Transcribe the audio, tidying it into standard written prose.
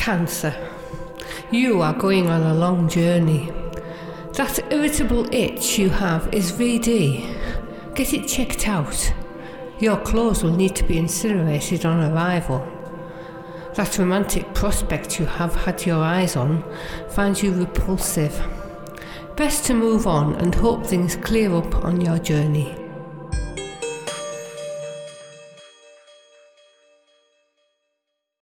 Cancer. You are going on a long journey. That irritable itch you have is VD. Get it checked out. Your clothes will need to be incinerated on arrival. That romantic prospect you have had your eyes on finds you repulsive. Best to move on and hope things clear up on your journey.